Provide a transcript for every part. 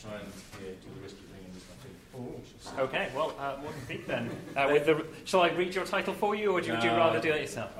Try and do the risky thing and just not do. Okay, well, more than speak then. Shall I read your title for you, or would you rather do it yourself?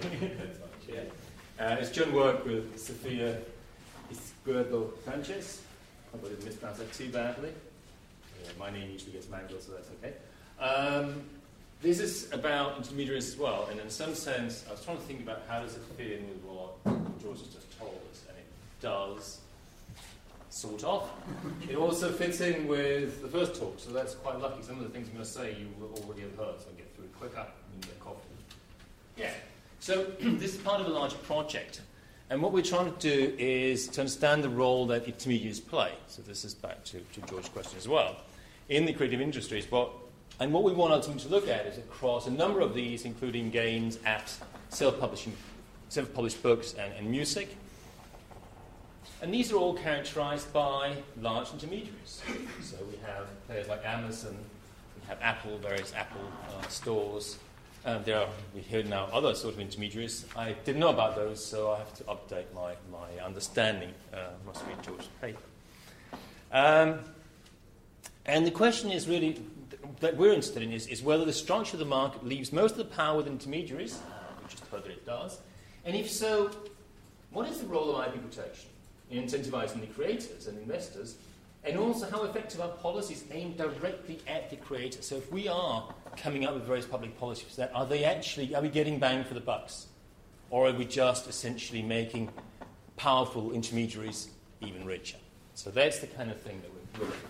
It's joint work with Sofia Izquierdo Sanchez. I hope I didn't mispronounce that too badly. My name usually gets mangled, so that's okay. This is about intermediaries as well, and in some sense, I was trying to think about how does it fit in with what George has just told us, and it does. Sort of. It also fits in with the first talk, so that's quite lucky. Some of the things I'm going to say you will already have heard, so I'll get through it quicker and get coffee. Yeah. So this is part of a larger project, and what we're trying to do is to understand the role that intermediaries play. So this is back to George's question as well. In the creative industries, and what we want ultimately to look at is across a number of these, including games, apps, self-published books, and music. And these are all characterized by large intermediaries. So we have players like Amazon, we have Apple, various Apple stores. We hear now other sort of intermediaries. I didn't know about those, so I have to update my understanding. Must read George's paper. And the question is really that we're interested in is whether the structure of the market leaves most of the power with intermediaries. We just heard that it does. And if so, what is the role of IP protection in incentivizing the creators and investors, and also how effective are policies aimed directly at the creators? So if we are coming up with various public policies, are we getting bang for the bucks? Or are we just essentially making powerful intermediaries even richer? So that's the kind of thing that we're looking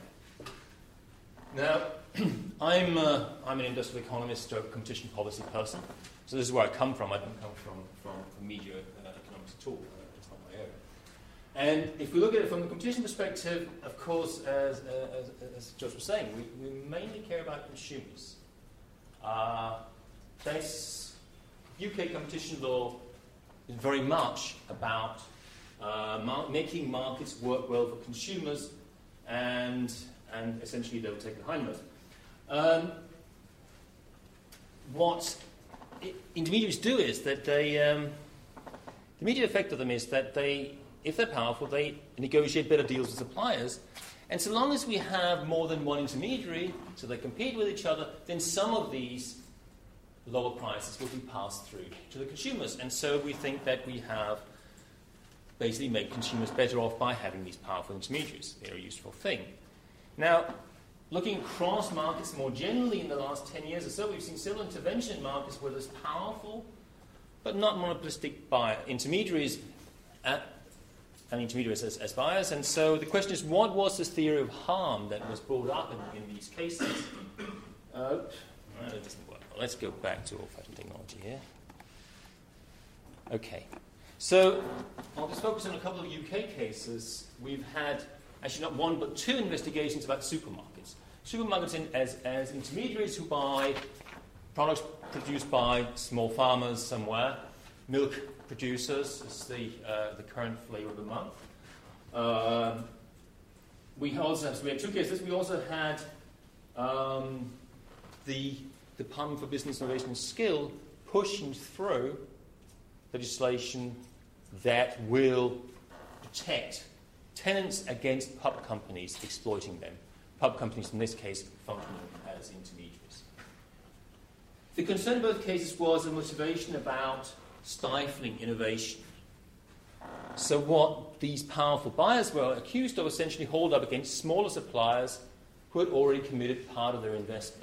at. Now, I'm an industrial economist stroke competition policy person, so this is where I come from. I don't come from media economics at all. It's not my own. And if we look at it from the competition perspective, of course, as George was saying, we mainly care about consumers. UK competition law is very much about making markets work well for consumers, and essentially they'll take the hindmost. What intermediaries do is that the immediate effect of them is that if they're powerful, they negotiate better deals with suppliers. And so long as we have more than one intermediary, so they compete with each other, then some of these lower prices will be passed through to the consumers. And so we think that we have basically made consumers better off by having these powerful intermediaries. They're a useful thing. Now, looking across markets more generally in the last 10 years or so, we've seen several intervention in markets where there's powerful but not monopolistic intermediaries and intermediaries as buyers. And so the question is, what was this theory of harm that was brought up in these cases? It doesn't work. Well, let's go back to old-fashioned technology here. Okay. So I'll just focus on a couple of UK cases. We've had actually not one but two investigations about supermarkets. Supermarkets as intermediaries who buy products produced by small farmers somewhere. Milk producers is the current flavour of the month. We had two cases. We also had the Department for Business Innovation and Skill pushing through legislation that will protect tenants against pub companies exploiting them. Pub companies, in this case, functioning as intermediaries. The concern in both cases was a motivation about stifling innovation. So what these powerful buyers were accused of essentially hold up against smaller suppliers who had already committed part of their investment.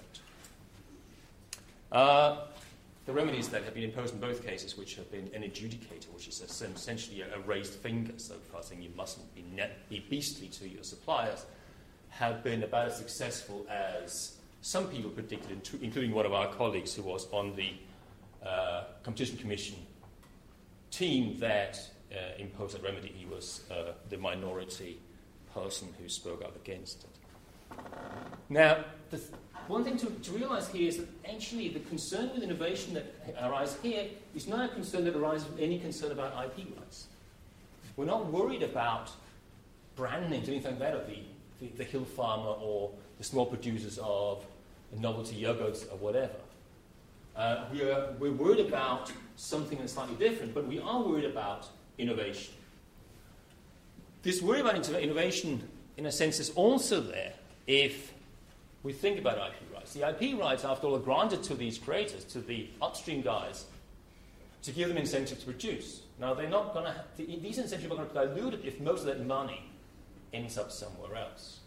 The remedies that have been imposed in both cases, which have been an adjudicator, which is essentially a raised finger, so far saying you mustn't be beastly to your suppliers, have been about as successful as some people predicted, including one of our colleagues who was on the Competition Commission team that imposed that remedy. He was the minority person who spoke up against it. Now, one thing to realize here is that actually the concern with innovation that arises here is not a concern that arises with any concern about IP rights. We're not worried about brand names, anything like that, of the hill farmer or the small producers of novelty yogurts or whatever. We're worried about something that's slightly different, but we are worried about innovation. This worry about innovation in a sense, is also there if we think about IP rights. The IP rights, after all, are granted to these creators, to the upstream guys, to give them incentive to produce. Now, they're not going to these incentives are going to be diluted if most of that money ends up somewhere else.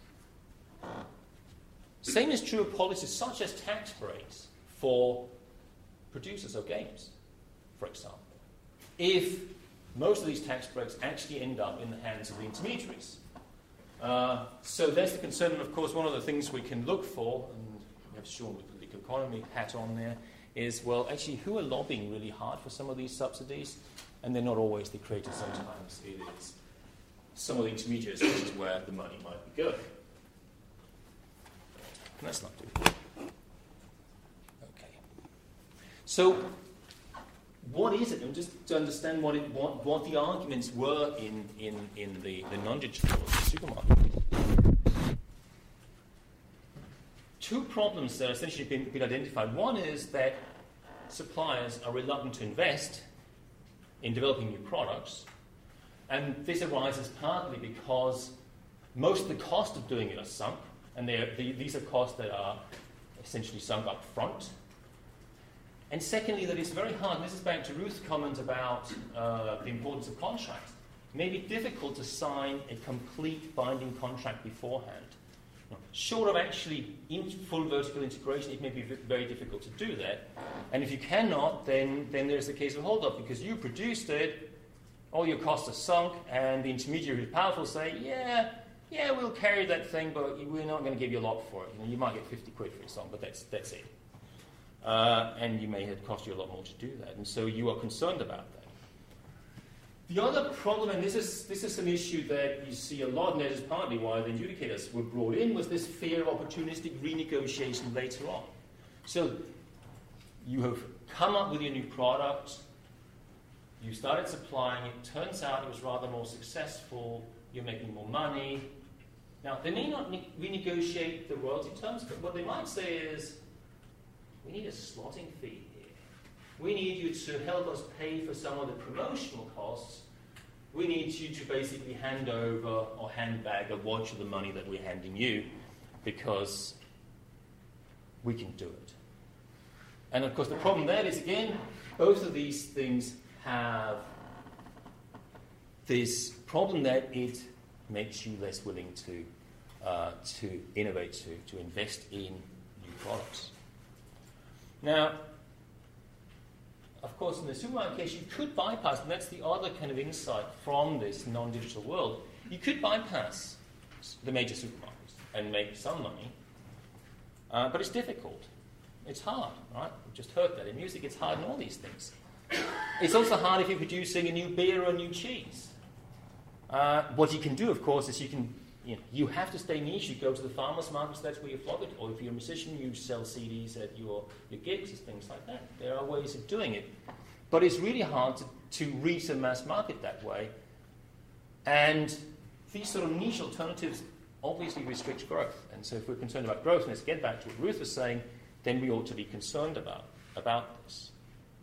Same is true of policies such as tax breaks for producers of games, for example. If most of these tax breaks actually end up in the hands of the intermediaries. So there's the concern, and of course one of the things we can look for, and we have Sean with the legal economy hat on there, is, well, actually, who are lobbying really hard for some of these subsidies? And they're not always the creators. Sometimes it is some of the intermediaries, which is where the money might be going. Let's not do that. Okay. So, what is it? And just to understand what the arguments were in the non-digital world, the supermarket. Two problems that are essentially been identified. One is that suppliers are reluctant to invest in developing new products, and this arises partly because most of the cost of doing it are sunk, and these are costs that are essentially sunk up front. And secondly, that it's very hard, and this is back to Ruth's comment about the importance of contracts. It may be difficult to sign a complete binding contract beforehand. Short of actually full vertical integration, it may be very difficult to do that. And if you cannot, then there's the case of hold-up, because you produced it, all your costs are sunk, and the intermediary who's powerful say, yeah, we'll carry that thing, but we're not going to give you a lot for it. You might get 50 quid for your song, but that's it. And you may have cost you a lot more to do that. And so you are concerned about that. The other problem, and this is an issue that you see a lot, and that is partly why the adjudicators were brought in, was this fear of opportunistic renegotiation later on. So you have come up with your new product, you started supplying it, turns out it was rather more successful, you're making more money. Now, they may not renegotiate the royalty terms, but what they might say is, we need a slotting fee here. We need you to help us pay for some of the promotional costs. We need you to basically hand over or hand back a watch of the money that we're handing you because we can do it. And of course the problem there is, again, both of these things have this problem that it makes you less willing to innovate, to invest in new products. Now, of course, in the supermarket case, you could bypass, and that's the other kind of insight from this non-digital world, you could bypass the major supermarkets and make some money, but it's difficult. It's hard, right? We've just heard that. In music, it's hard in all these things. It's also hard if you're producing a new beer or a new cheese. What you can do, of course, is you have to stay niche. You go to the farmers' markets, that's where you flog it. Or if you're a musician, you sell CDs at your gigs and things like that. There are ways of doing it. But it's really hard to reach a mass market that way. And these sort of niche alternatives obviously restrict growth. And so if we're concerned about growth, and let's get back to what Ruth was saying, then we ought to be concerned about this.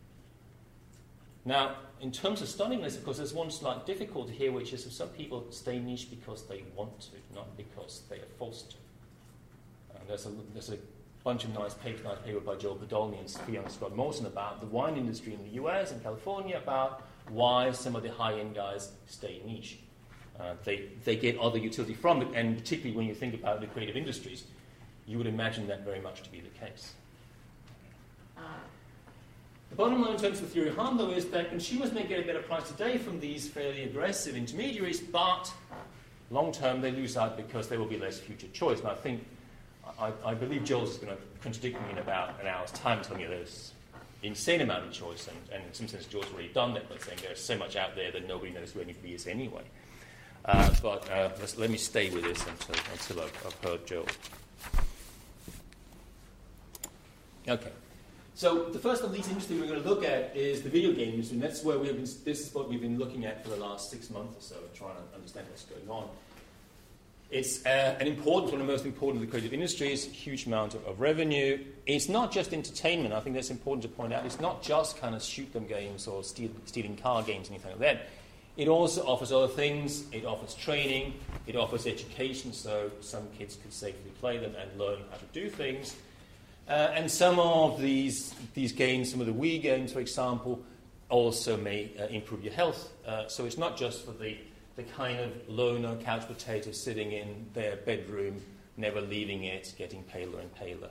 Now, in terms of stunningness, of course, there's one slight difficulty here, which is that some people stay niche because they want to, not because they are forced to. There's a bunch of nice paper by Joel Podolny and Fiona Scott-Morton about the wine industry in the US and California, about why some of the high-end guys stay niche. They get other utility from it, and particularly when you think about the creative industries, you would imagine that very much to be the case. The bottom line in terms of theory of harm, though, is that consumers may get a better price today from these fairly aggressive intermediaries, but long term they lose out because there will be less future choice. And I believe Joel's is going to contradict me in about an hour's time, telling you there's insane amount of choice, and in some sense Joel's already done that by saying there's so much out there that nobody knows where anybody is anyway. But let me stay with this until I've heard Joel. Okay. So the first of these industries we're going to look at is the video game industry, and that's where this is what we've been looking at for the last 6 months or so, trying to understand what's going on. It's one of the most important of the creative industries, huge amount of revenue. It's not just entertainment. I think that's important to point out. It's not just kind of shoot 'em games or stealing car games, anything like that. It also offers other things. It offers training. It offers education, so some kids can safely play them and learn how to do things. And some of these games, some of the Wii games, for example, also may improve your health. So it's not just for the kind of loner couch potato sitting in their bedroom, never leaving it, getting paler and paler.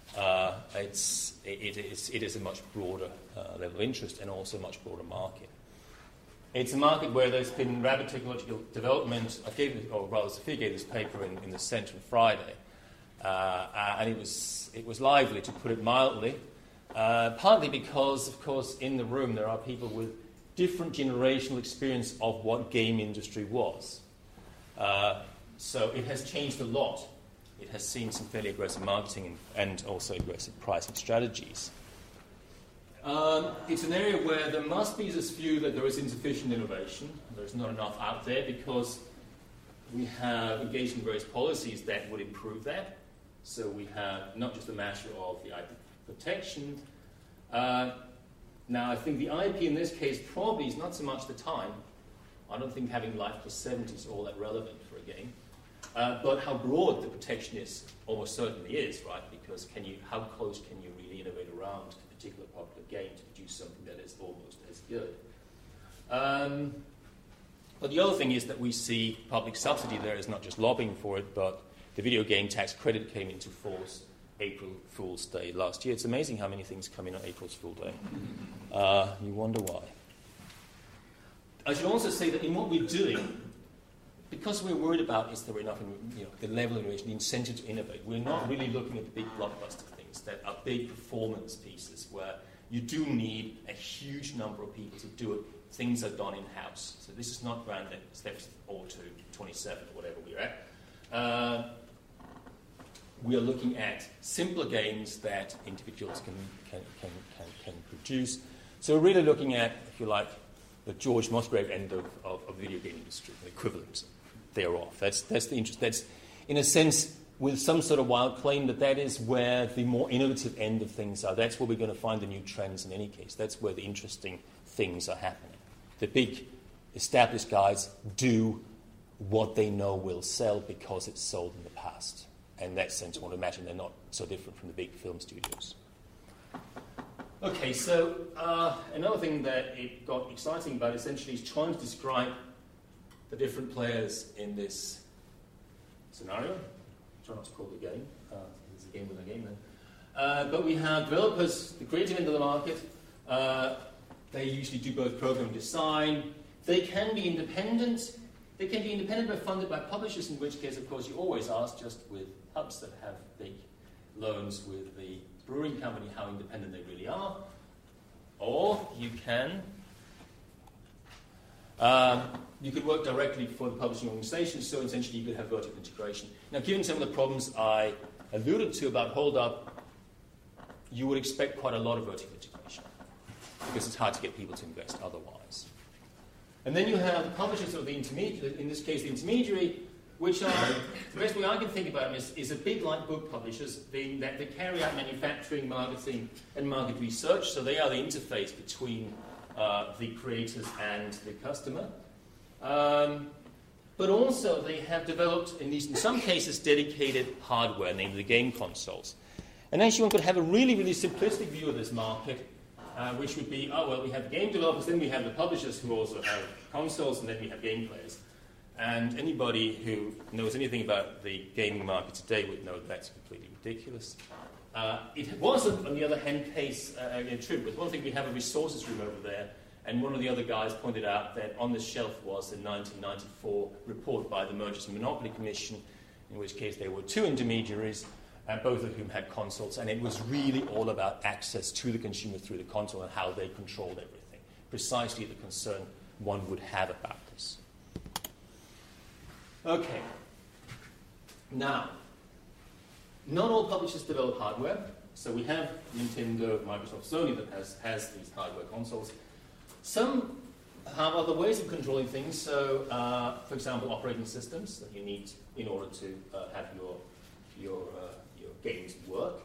It is a much broader level of interest and also a much broader market. It's a market where there's been rapid technological development. Sophia gave this paper in the Centre on Friday, and it was lively, to put it mildly. Partly because, of course, in the room there are people with different generational experience of what game industry was. So it has changed a lot. It has seen some fairly aggressive marketing and also aggressive pricing strategies. It's an area where there must be this view that there is insufficient innovation. There's not enough out there because we have engaged in various policies that would improve that. So we have not just a matter of the IP protection. Now, I think the IP in this case probably is not so much the time. I don't think having life plus 70 is all that relevant for a game. But how broad the protection is almost certainly is, right? Because how close can you really innovate around a particular popular game to produce something that is almost as good? But the other thing is that we see public subsidy there is not just lobbying for it, but the video game tax credit came into force April Fool's Day last year. It's amazing how many things come in on April Fool's Day. You wonder why. I should also say that in what we're doing, because we're worried about is there enough, the level of innovation, the incentive to innovate, we're not really looking at the big blockbuster things that are big performance pieces where you do need a huge number of people to do it. Things are done in-house. So this is not Grand Theft Auto 27 or whatever we're at. We are looking at simpler games that individuals can produce. So we're really looking at, if you like, the George Musgrave end of the video game industry, the equivalent thereof. That's the interest. That's, in a sense, with some sort of wild claim that is where the more innovative end of things are. That's where we're going to find the new trends in any case. That's where the interesting things are happening. The big established guys do what they know will sell because it's sold in the past. And in that sense, I want to imagine they're not so different from the big film studios. Okay, so another thing that it got exciting about essentially is trying to describe the different players in this scenario. Try not to call it a game. It's a game within a game then. But we have developers, the creative end of the market. They usually do both program and design. They can be independent. They can be independent but funded by publishers, in which case, of course, you always ask, just with hubs that have big loans with the brewing company, how independent they really are. Or you could work directly for the publishing organization, so essentially you could have vertical integration. Now, given some of the problems I alluded to about hold-up, you would expect quite a lot of vertical integration because it's hard to get people to invest otherwise. And then you have the publishers or the intermediary, in this case the intermediary, which are, the best way I can think about them is a bit like book publishers, being that they carry out manufacturing, marketing, and market research, so they are the interface between the creators and the customer. But also they have developed, in some cases, dedicated hardware, namely the game consoles. And actually one could have a really, really simplistic view of this market, which would be, we have game developers, then we have the publishers who also have consoles, and then we have game players. And anybody who knows anything about the gaming market today would know that that's completely ridiculous. It was, on the other hand, true. But one thing, we have a resources room over there, and one of the other guys pointed out that on the shelf was the 1994 report by the Mergers and Monopoly Commission, in which case there were two intermediaries, both of whom had consoles, and it was really all about access to the consumer through the console and how they controlled everything. Precisely the concern one would have about this. Okay. Now, not all publishers develop hardware. So we have Nintendo, Microsoft, Sony that has these hardware consoles. Some have other ways of controlling things. So, for example, operating systems that you need in order to have your games work.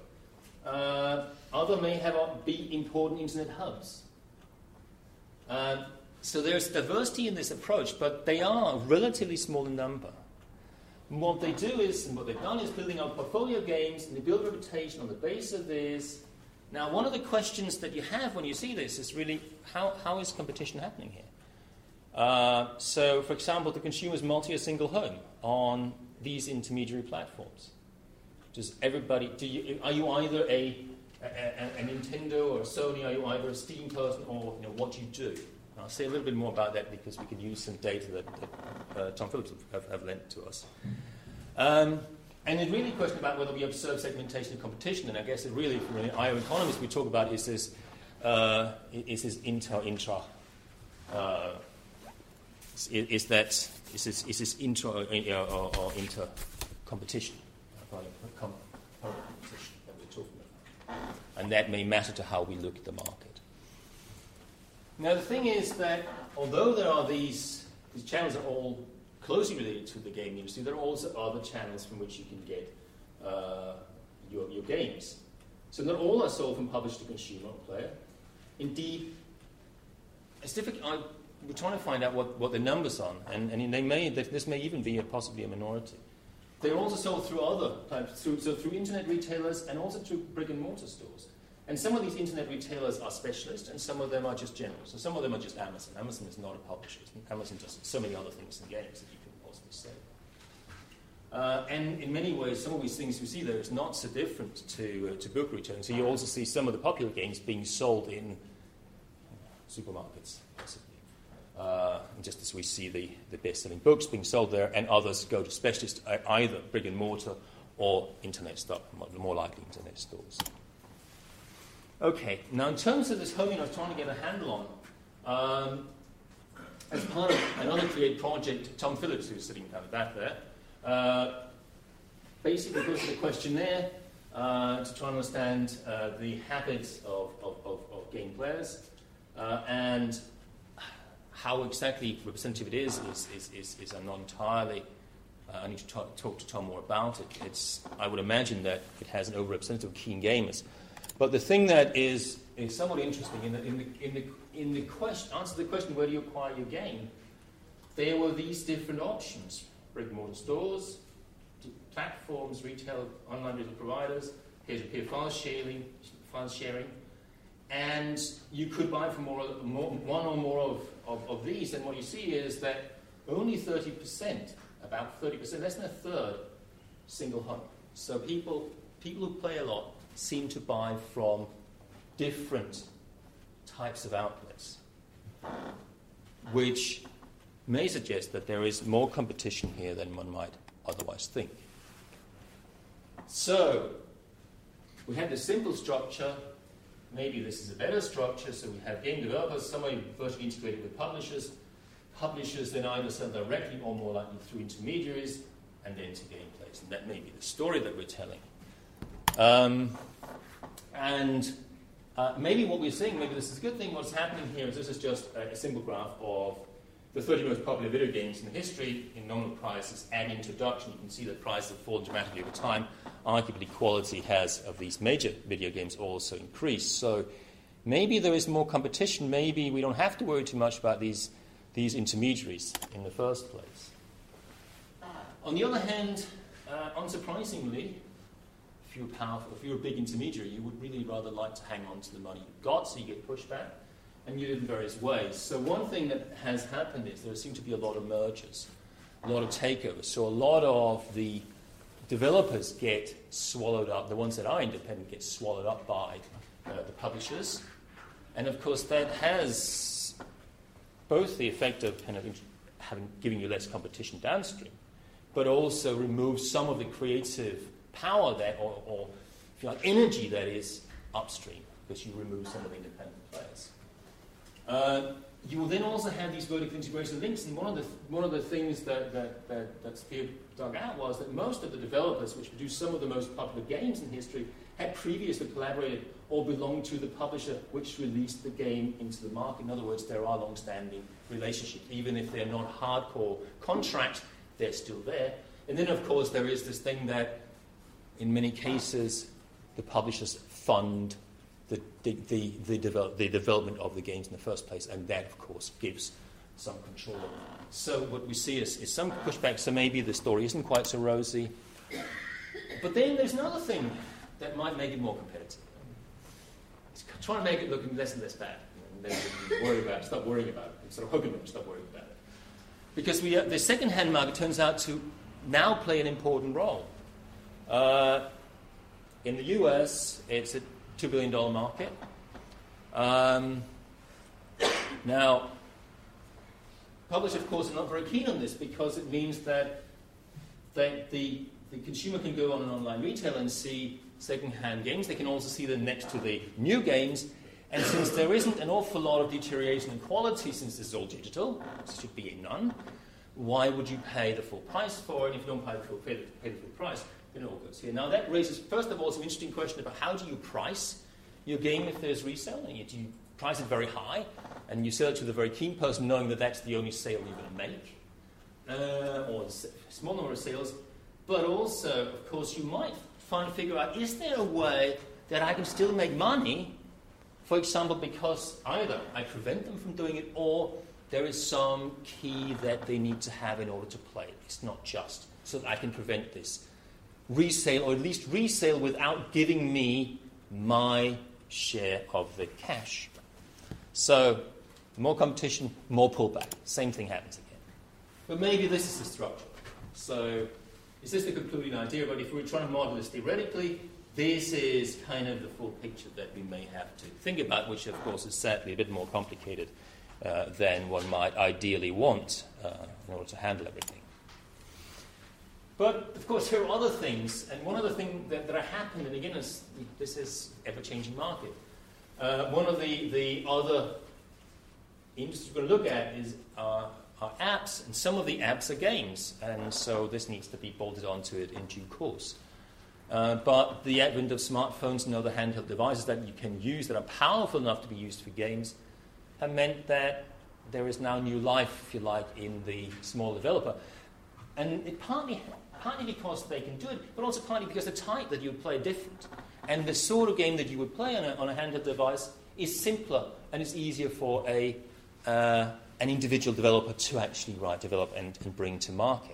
Other may be important internet hubs. So there's diversity in this approach, but they are relatively small in number. And what they do is, and what they've done is building out portfolio games, and they build a reputation on the base of this. Now, one of the questions that you have when you see this is really, how is competition happening here? So, for example, the consumer's multi a single home on these intermediary platforms. Does everybody? Are you either a Nintendo or a Sony? Are you either a Steam person, or what do you do? And I'll say a little bit more about that because we can use some data that Tom Phillips have lent to us. And it's really a question about whether we observe segmentation of competition. And I guess it really, from an IO economist, we talk about is this intra. Is this intra or inter competition? Competition that we're talking about, and that may matter to how we look at the market. Now, the thing is that although there are these channels are all closely related to the game industry, there are also other channels from which you can get your games. So not all are sold from publisher to consumer or player. Indeed, it's difficult. We're trying to find out what the numbers are, and this may even be possibly a minority. They're also sold through other types, through internet retailers and also through brick and mortar stores. And some of these internet retailers are specialists, and some of them are just general. So some of them are just Amazon. Amazon is not a publisher. Amazon does so many other things in games that you can possibly say. And in many ways, some of these things you see there is not so different to book retailing. So you also see some of the popular games being sold in supermarkets, basically. Just as we see the best-selling books being sold there, and others go to specialists, either brick and mortar or internet stuff, more likely internet stores. Okay, now in terms of this homing I was trying to get a handle on, as part of another Create project, Tom Phillips, who's sitting down the back there, basically goes to the questionnaire to try and understand the habits of game players, and how exactly representative it is I'm not entirely. I need to talk to Tom more about it. I would imagine that it has an overrepresentation of keen gamers. But the thing that is somewhat interesting in the question, answer to the question, where do you acquire your game? There were these different options: brick and mortar stores, platforms, retail, online retail providers, peer-to-peer file sharing. And you could buy from one or more of these, and what you see is that only 30%, about 30%, less than a third, single home. So people who play a lot seem to buy from different types of outlets, which may suggest that there is more competition here than one might otherwise think. So we had this simple structure. Maybe this is a better structure. So we have game developers, somewhere virtually integrated with publishers. Publishers then either sell directly or more likely through intermediaries, and then to gameplays. And that may be the story that we're telling. Maybe what we're seeing, maybe this is a good thing, what's happening here is this is just a simple graph of the 30 most popular video games in history in nominal prices and introduction. You can see that prices have fallen dramatically over time. Arguably, quality has, of these major video games, also increased. So maybe there is more competition. Maybe we don't have to worry too much about these intermediaries in the first place. On the other hand, unsurprisingly, if you're powerful, if you're a big intermediary, you would really rather like to hang on to the money you've got, so you get pushback, and you do it in various ways. So one thing that has happened is there seem to be a lot of mergers, a lot of takeovers. So a lot of the developers get swallowed up, the ones that are independent get swallowed up by the publishers. And of course that has both the effect of kind of giving you less competition downstream, but also removes some of the creative power that, or if you like, energy that is upstream, because you remove some of the independent players. You will then also have these vertical integration links, and one of the things that Spear dug out was that most of the developers, which produce some of the most popular games in history, had previously collaborated or belonged to the publisher which released the game into the market. In other words, there are long-standing relationships. Even if they're not hardcore contracts, they're still there. And then, of course, there is this thing that, in many cases, the publishers fund the development of the games in the first place, and that, of course, gives some control. So what we see is some pushback, so maybe the story isn't quite so rosy. But then there's another thing that might make it more competitive. It's trying to make it look less and less bad. And then stop worrying about it. Instead of hoping them to stop worrying about it. Because the second-hand market turns out to now play an important role. In the US, it's a $2 billion market. Now, publishers, of course, are not very keen on this because it means that the consumer can go on an online retailer and see second-hand games. They can also see them next to the new games. And since there isn't an awful lot of deterioration in quality, since this is all digital, it should be none, why would you pay the full price for it? If you don't pay the full price, then it all goes here. Now that raises, first of all, some interesting question about how do you price your game if there's reselling it? Do you price it very high and you sell it to the very keen person knowing that that's the only sale you're going to make? Or a small number of sales. But also, of course, you might figure out, is there a way that I can still make money, for example, because either I prevent them from doing it or there is some key that they need to have in order to play. It's not just so that I can prevent this resale, or at least resale without giving me my share of the cash. So, more competition, more pullback. Same thing happens again. But maybe this is the structure. So, is this the concluding idea? But if we're trying to model this theoretically, this is kind of the full picture that we may have to think about, which, of course, is sadly a bit more complicated than one might ideally want in order to handle everything. But, of course, there are other things, and one of the things that are happening, and again, this is ever-changing market. One of the other industries we're going to look at is are apps, and some of the apps are games, and so this needs to be bolted onto it in due course. But the advent of smartphones and other handheld devices that you can use that are powerful enough to be used for games have meant that there is now new life, if you like, in the small developer. And it partly because they can do it, but also partly because the type that you would play are different. And the sort of game that you would play on a handheld device is simpler and it's easier for an individual developer to actually develop and bring to market.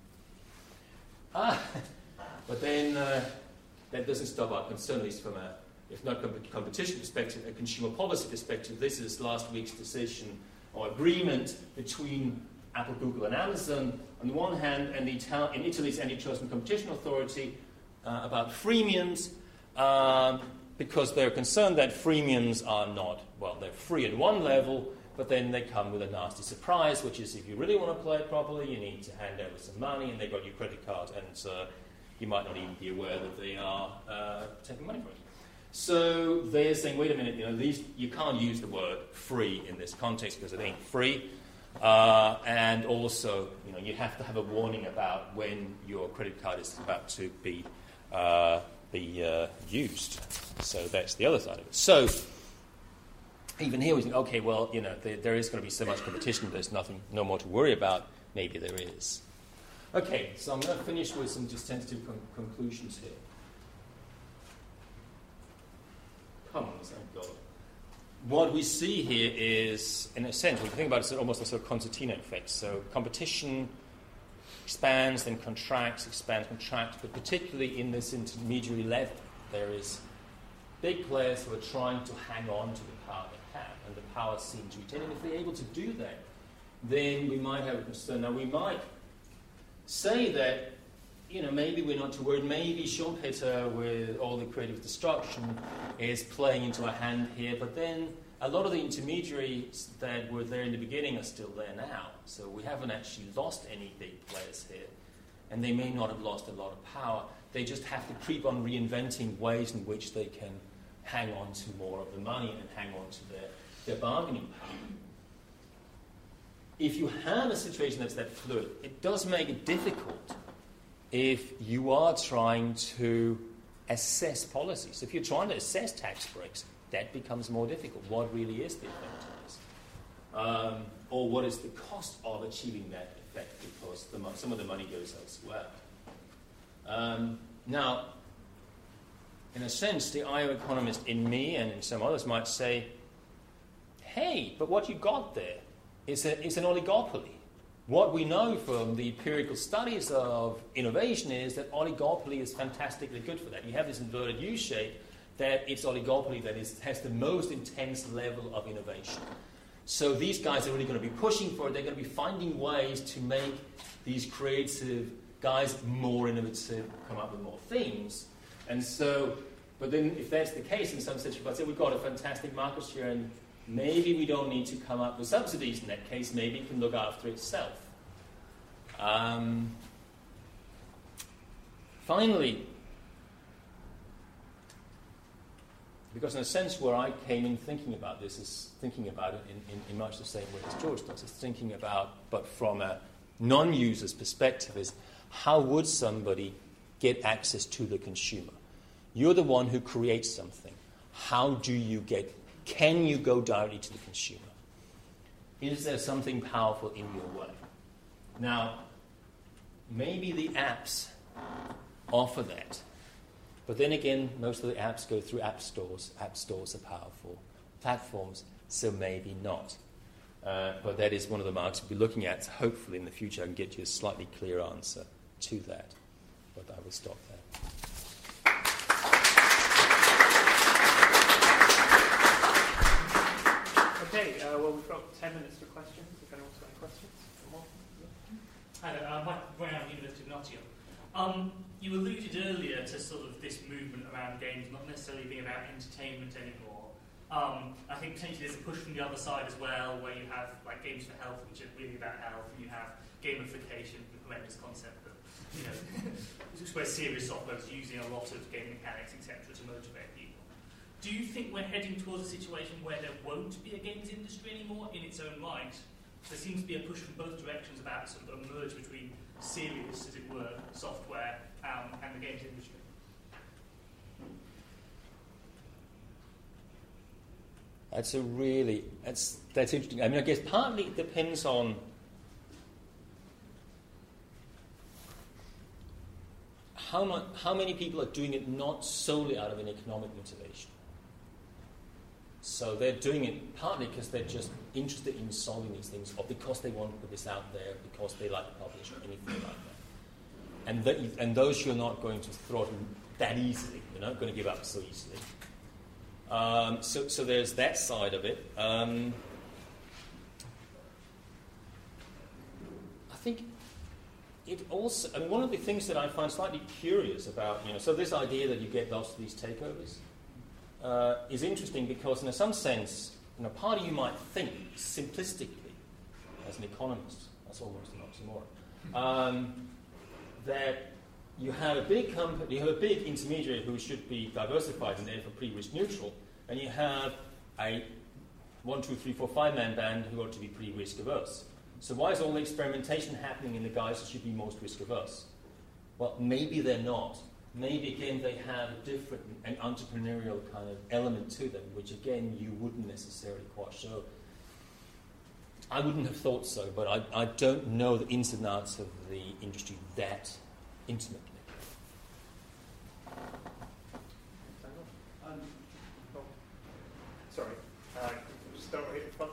But then that doesn't stop our concern, at least from a, if not competition perspective, a consumer policy perspective. This is last week's decision or agreement between Apple, Google, and Amazon on the one hand, and in Italy's Antitrust and Competition Authority about freemiums, because they're concerned that freemiums are not, well, they're free at one level, but then they come with a nasty surprise, which is if you really want to play it properly, you need to hand over some money, and they've got your credit card, and you might not even be aware that they are taking money from it. So they're saying, wait a minute, at least you can't use the word free in this context because it ain't free. And also, you have to have a warning about when your credit card is about to be used. So that's the other side of it. So even here we think, okay, well, there is going to be so much competition. There's no more to worry about. Maybe there is. Okay, so I'm going to finish with some just tentative conclusions here. Come on, thank God. What we see here is, in a sense, we think about it as almost a sort of concertina effect. So competition expands, then contracts, expands, contracts, but particularly in this intermediary level, there is big players who are trying to hang on to the power they have, and the power seems to retain. And if they're able to do that, then we might have a concern. Now, we might say that, maybe we're not too worried. Maybe Schumpeter, with all the creative destruction, is playing into a hand here. But then a lot of the intermediaries that were there in the beginning are still there now. So we haven't actually lost any big players here. And they may not have lost a lot of power. They just have to keep on reinventing ways in which they can hang on to more of the money and hang on to their bargaining power. If you have a situation that's that fluid, it does make it difficult if you are trying to assess policies. If you're trying to assess tax breaks, that becomes more difficult. What really is the effect of this? Or what is the cost of achieving that effect, because some of the money goes elsewhere. Now, in a sense, the IO economist in me and in some others might say, hey, but what you got there is an oligopoly. What we know from the empirical studies of innovation is that oligopoly is fantastically good for that. You have this inverted U shape, that it's oligopoly that has the most intense level of innovation. So these guys are really going to be pushing for it. They're going to be finding ways to make these creative guys more innovative, come up with more things. And so, but then if that's the case, in some sense, you might say we've got a fantastic market share and maybe we don't need to come up with subsidies in that case. Maybe it can look after itself. Finally, because in a sense where I came in thinking about this is thinking about it in much the same way as George does. It's thinking about, but from a non-user's perspective, is how would somebody get access to the consumer? You're the one who creates something. How do you can you go directly to the consumer? Is there something powerful in your way? Now, maybe the apps offer that. But then again, most of the apps go through app stores. App stores are powerful platforms, so maybe not. But that is one of the marks we'll be looking at. So hopefully in the future I can get you a slightly clear answer to that. But I will stop there. Okay, well, we've got 10 minutes for questions, if anyone's got any questions. Hi, Mike Brown, University of Nottingham. You alluded earlier to sort of this movement around games not necessarily being about entertainment anymore. I think potentially there's a push from the other side as well, where you have like games for health, which are really about health, and you have gamification, a horrendous concept, but where serious software is using a lot of game mechanics, etc., to motivate people. Do you think we're heading towards a situation where there won't be a games industry anymore in its own right? There seems to be a push from both directions about sort of a merge between serious, as it were, software and the games industry. That's interesting. I mean, I guess partly it depends on how many people are doing it not solely out of an economic motivation. So they're doing it partly because they're just interested in solving these things, or because they want to put this out there, because they like the publisher, or anything like that. And those you're not going to throttle that easily. You're not going to give up so easily. So there's that side of it. I think it also, I mean, one of the things that I find slightly curious about, so this idea that you get lots of these takeovers is interesting because, in some sense, part of you might think simplistically, as an economist, that's almost an oxymoron, that you have a big company, you have a big intermediary who should be diversified and therefore pretty risk neutral, and you have a 1, 2, 3, 4, 5-man band who ought to be pretty risk averse. So why is all the experimentation happening in the guys who should be most risk averse? Well, maybe they're not. Maybe again they have a different and entrepreneurial kind of element to them, which again you wouldn't necessarily quite show. I wouldn't have thought so, but I don't know the ins and outs of the industry that intimately. Sorry, just start right in front.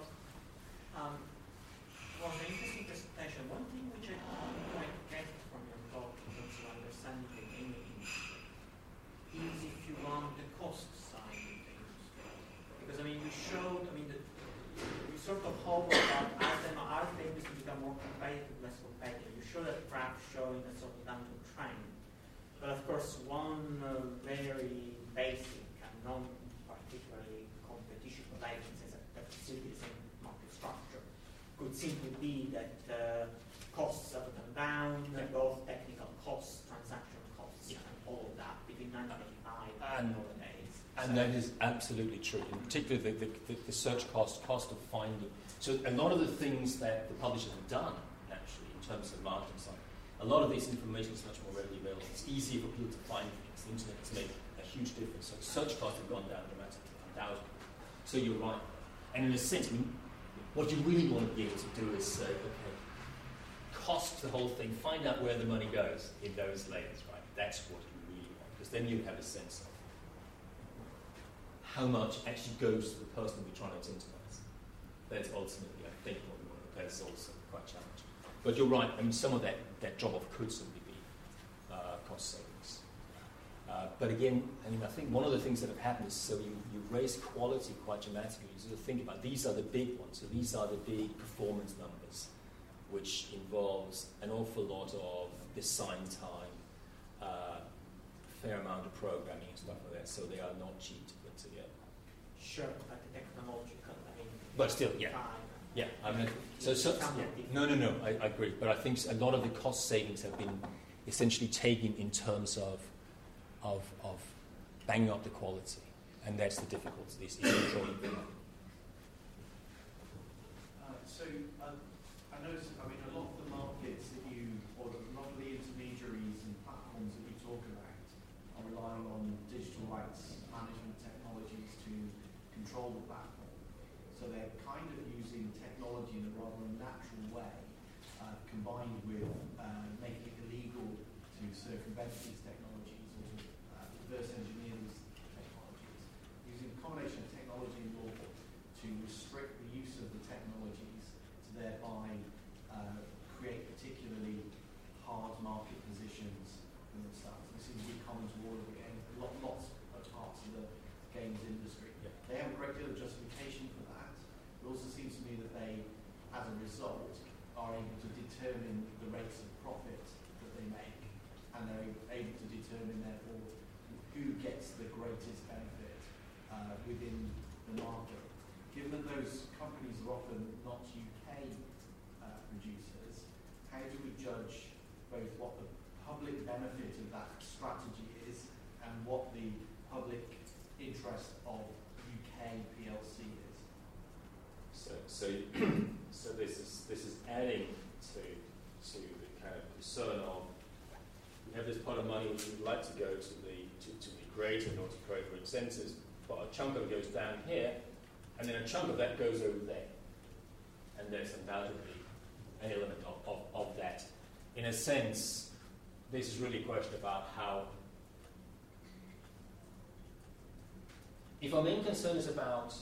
Well, an interesting presentation. One thing which I quite get from your talk in terms of understanding the gaming industry is, if you want, the cost side of the industry. Because you showed, you sort of hope about as the industry become more competitive, less competitive. You showed a graph showing a sort of downward trend. But of course, one very basic and non-particularly competition related is a facilities and market structure. Could simply be that costs have gone down, both technical costs, transaction costs, and all of that between 1985 and nowadays. And that is absolutely true, and particularly the search cost of finding. So a lot of the things that the publishers have done, actually, in terms of marketing side, a lot of this information is much more readily available. It's easier for people to find things. The internet has made a huge difference. So search costs have gone down dramatically, undoubtedly. So you're right. And in a sense, what you really want to be able to do is say, okay, cost the whole thing, find out where the money goes in those layers, right? That's what you really want, because then you have a sense of how much actually goes to the person we're trying to incentivize. That's ultimately, I think, what we want to. That's also quite challenging. But you're right. I mean, some of that drop-off could simply be cost savings. But again, I mean, I think one of the things that have happened is you raise quality quite dramatically. You sort of think about these are the big ones. So these are the big performance numbers, which involves an awful lot of design time, fair amount of programming and stuff like that. So they are not cheap to put together. Sure, but the technological, I mean, but still, yeah. Yeah, I mean, no, I agree. But I think a lot of the cost savings have been essentially taken in terms of banging up the quality, and that's the difficulty. Is controlling the money. I noticed. I mean, a lot of the markets that or a lot of the intermediaries and platforms that you talk about are relying on digital rights management technologies to control the platform. So they're kind of using technology in a rather unnatural way, combined with making it illegal to circumvent these technologies or to reverse engineer these technologies, using a combination of technology and law to restrict the use of the technologies to thereby create particularly hard market positions for themselves. This seems to be common to all of the games, lots of parts of the games industry. Yeah. They have a great deal of justification for that. It also seems to me that they, as a result, are able to determine the rates of profit that they make, and they're able to determine, therefore, who gets the greatest benefit within the market. Given that those companies are often not UK producers, how do we judge both what the public benefit of that strategy is and what the public interest of UK PLC is? So this is adding to the kind of concern of we have this pot of money which we'd like to go to be greater in order to create for incentives, but a chunk of it goes down here, and then a chunk of that goes over there, and there's undoubtedly an element of that. In a sense, this is really a question about how. If our main concern is about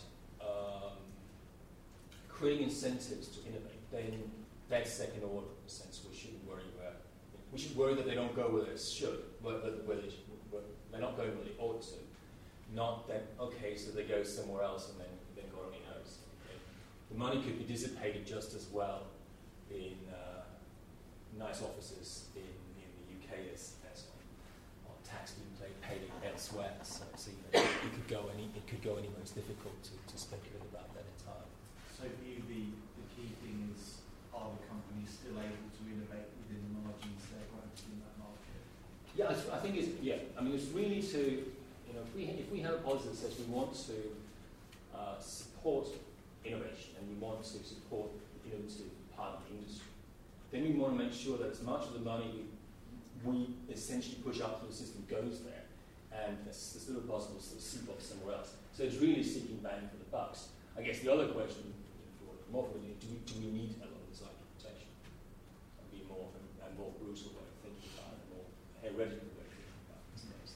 creating incentives to innovate, then that's second order in a sense. We shouldn't worry about. We should worry that they don't go where they should, where they're not going where they ought to. Not that so they go somewhere else and then God only knows. Okay? The money could be dissipated just as well in nice offices in the UK as on tax being paid elsewhere. So it could go anywhere. It's difficult to speculate about that entirely. So for you, the key thing is, are the companies still able to innovate within the margins they're granted in that market? Yeah, I think I mean, it's really to, if we have a policy that says we want to support innovation and we want to support the innovative part of the industry, then we want to make sure that as much of the money we essentially push up to the system goes there, and as little possible sort of seep off somewhere else. So it's really seeking bang for the bucks. I guess the other question, more formally, do we need a lot of this IP protection? That'd be more brutal way of thinking about it, more heretical way of thinking about this next.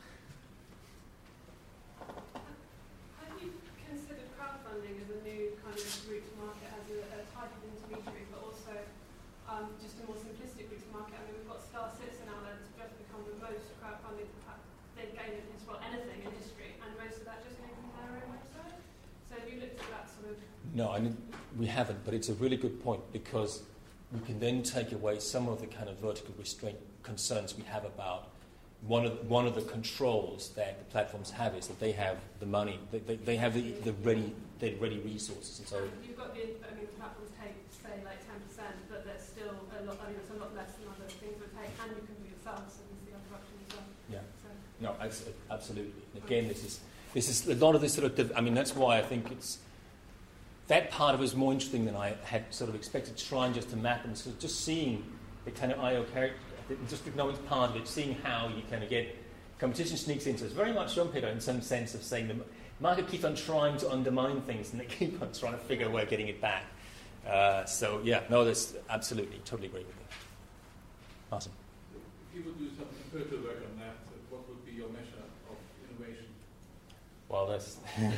Have you considered crowdfunding as a new kind of route to market, as a type of intermediary, but also just a more simplistic route to market? I mean, we've got Star Citizen out there that's just become the most crowdfunded game in anything industry, and most of that just came from their own website. So have you looked at that sort of? No, we haven't, but it's a really good point, because we can then take away some of the kind of vertical restraint concerns we have about one of the controls that the platforms have is that they have the money, they have the ready resources, and so you've got the platforms take say like 10%, but there's still a lot. I mean, it's a lot less than other things would take, and you can do it yourself, so there's the other option as well. Yeah. So. No, absolutely. Again, this is a lot of this sort of. I mean, that's why I think it's. That part of it was more interesting than I had sort of expected, trying just to map and sort of just seeing the kind of I/O character, just economics part of it, seeing how you kind of get competition sneaks into it. It's very much Schumpeter in some sense of saying the market keeps on trying to undermine things and they keep on trying to figure a way of getting it back. That's absolutely, totally agree with you. Awesome. If you would do some empirical work on that, what would be your measure of innovation? Well, that's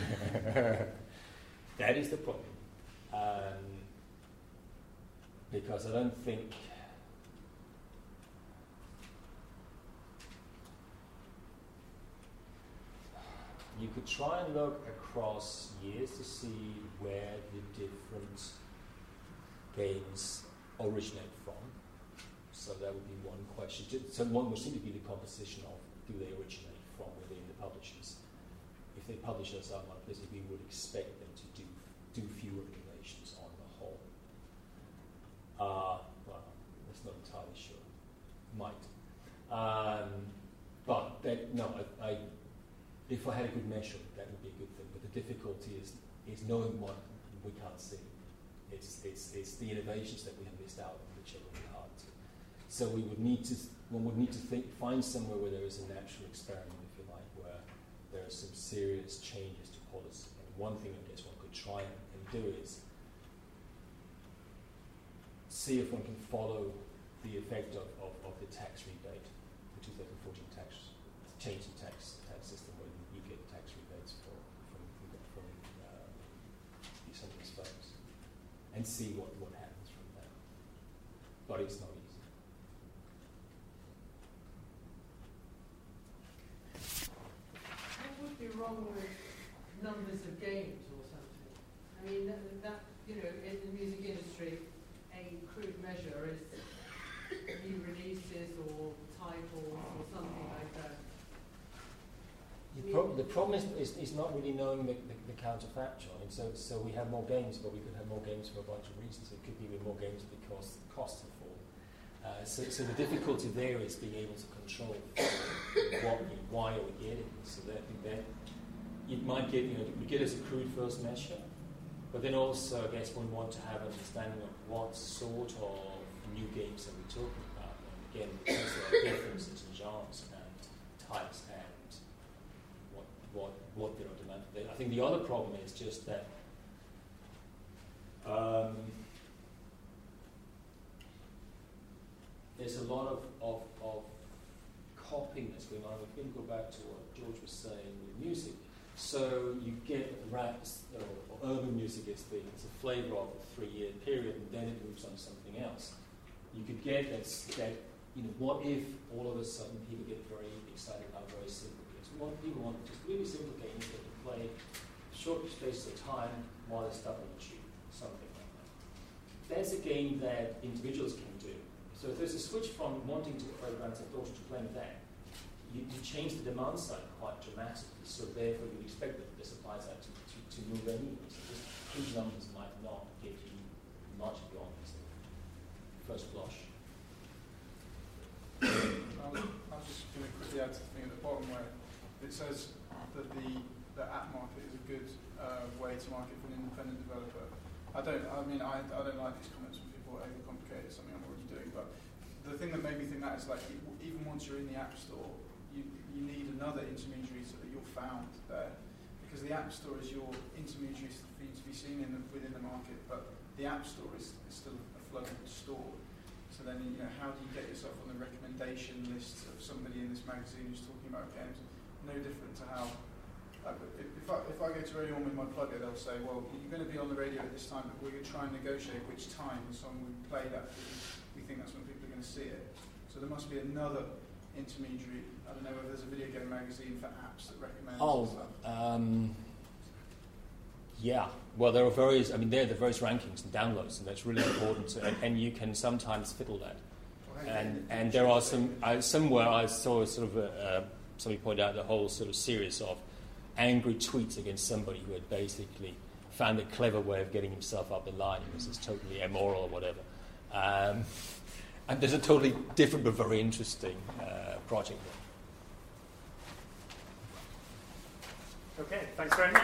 that is the problem, because I don't think you could try and look across years to see where the different games originate from. So that would be one question. So one would seem to be the composition of do they originate from within the publishers. If they publish us out like this, we would expect them to do fewer innovations on the whole. Well, that's not entirely sure. Might. But if I had a good measure, that would be a good thing. But the difficulty is knowing what we can't see. It's the innovations that we have missed out on, which are really hard to. So one would need to find somewhere where there is a natural experiment, if you like, where there are some serious changes to policy. And one thing I guess one could try and do is see if one can follow the effect of the tax rebate, the 2014 change in tax system, where you get tax rebates from some of these folks, and see what happens from that. But it's not easy. What would be wrong with numbers of games or something? I mean, that in the music industry, a crude measure is new releases or titles or something like that. The problem is not really knowing the counterfactual. I mean, so we have more games, but we could have more games for a bunch of reasons. It could be with more games because the costs have fallen. So the difficulty there is being able to control why are we getting. So that it might get we get as a crude first measure, but then also I guess we want to have an understanding of what sort of new games are we talking about. And again, because there are differences in genres and types and what there are demand. I think the other problem is just that there's a lot of copying that's going on. We can go back to what George was saying with music. So you get rap or urban music is a flavour of a 3-year period, and then it moves on to something else. You could get that what if all of a sudden people get very excited about very simple games? People want just really simple games that can play short spaces of time while they're stuck on the tube, something like that. That's a game that individuals can do. So if there's a switch from wanting to play Grand Theft Auto to playing that, you change the demand side quite dramatically. So therefore, you'd expect that the supply side to move anyway. So just huge numbers might not get you much beyond this first blush. I'm just going to quickly add to the thing at the bottom where it says that the app market is a good way to market for an independent developer. I don't like these comments when people overcomplicate something I'm already doing, but the thing that made me think that is like even once you're in the App Store, you need another intermediary so that you're found there, because the App Store is your intermediary for you to be seen within the market, but the App Store is still a floating store. So then, how do you get yourself on the recommendation list of somebody in this magazine who's talking about games? No different to how, if I go to Radio 1 with my plugger, they'll say, well, you're going to be on the radio at this time, but we're going to try and negotiate which time the song we play that because we think that's when people are going to see it. So there must be another intermediary. I don't know whether there's a video game magazine for apps that recommends stuff. Yeah. Well, there are various. I mean, there are the various rankings and downloads, and that's really important. And you can sometimes fiddle that. And there are somewhere I saw sort of somebody pointed out the whole sort of series of angry tweets against somebody who had basically found a clever way of getting himself up the line. It was just totally immoral or whatever. And there's a totally different but very interesting project there. Okay, thanks very much.